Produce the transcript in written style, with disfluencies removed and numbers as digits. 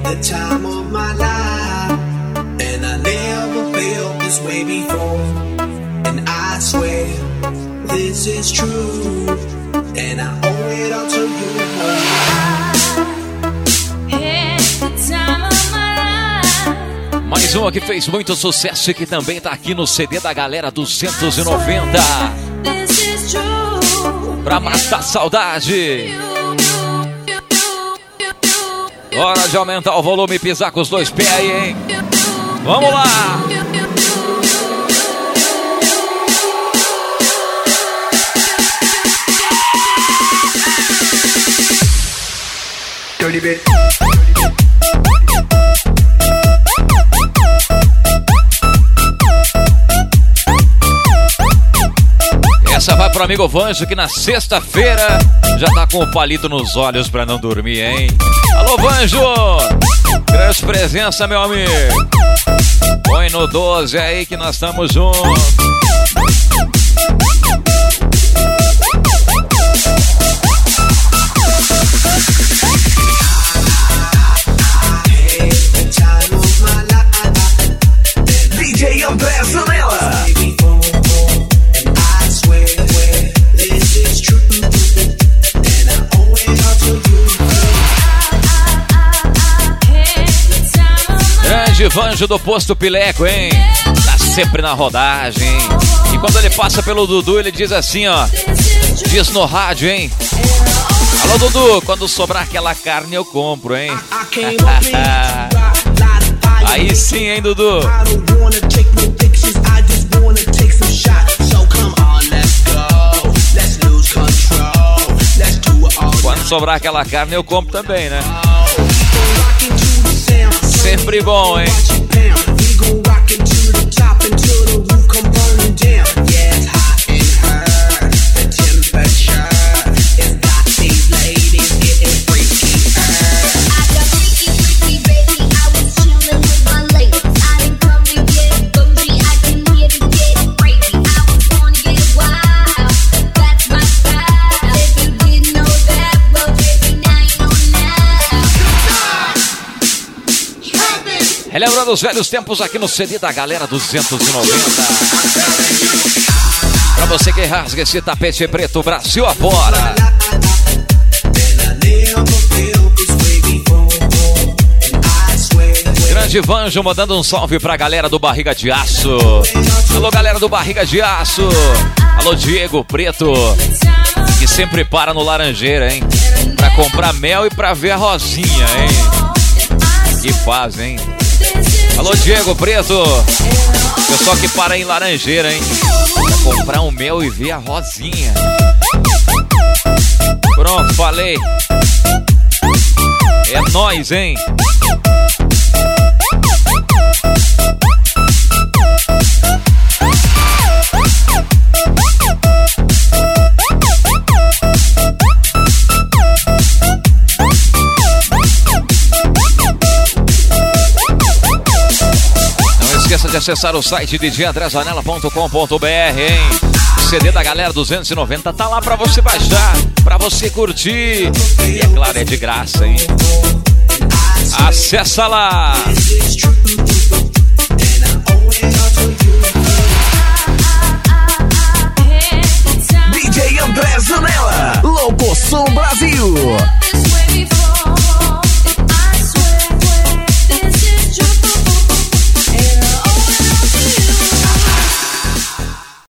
the time of my life, and I never felt this way before, and I swear this is true, and I owe it all to you. Mais uma que fez muito sucesso e que também tá aqui no CD da galera 290. Pra matar a saudade. Hora de aumentar o volume e pisar com os dois pés aí, hein? Vamos lá! Dirty bit. Essa vai pro amigo Vanjo que na sexta-feira já tá com o palito nos olhos pra não dormir, hein? Alô, Vanjo! Grande presença, meu amigo! Põe no 12 aí que nós estamos juntos. DJ André Zanella. Grande Vanjo do Posto Pileco, hein? Tá sempre na rodagem, hein? E quando ele passa pelo Dudu, ele diz assim, ó. Diz no rádio, hein? Alô, Dudu, quando sobrar aquela carne eu compro, hein? Aí sim, hein, Dudu? Quando sobrar aquela carne eu compro também, né? Sempre bom, hein? Relembrando os velhos tempos aqui no CD da galera 290. Pra você que rasga esse tapete preto, Brasil afora. Grande Vanjo mandando um salve pra galera do Barriga de Aço. Alô, galera do Barriga de Aço. Alô, Diego Preto, que sempre para no Laranjeira, hein? Pra comprar mel e pra ver a Rosinha, hein? Que faz, hein? Alô, Diego Preto. Pessoal que para em Laranjeira, hein? Pra comprar um mel e ver a Rosinha. Pronto, falei. É nóis, hein? Não esqueça de acessar o site djandrezanella.com.br, hein? O CD da galera 290 tá lá pra você baixar, pra você curtir. E é claro, é de graça, hein? Acessa lá! DJ André Zanella, Locoção Brasil.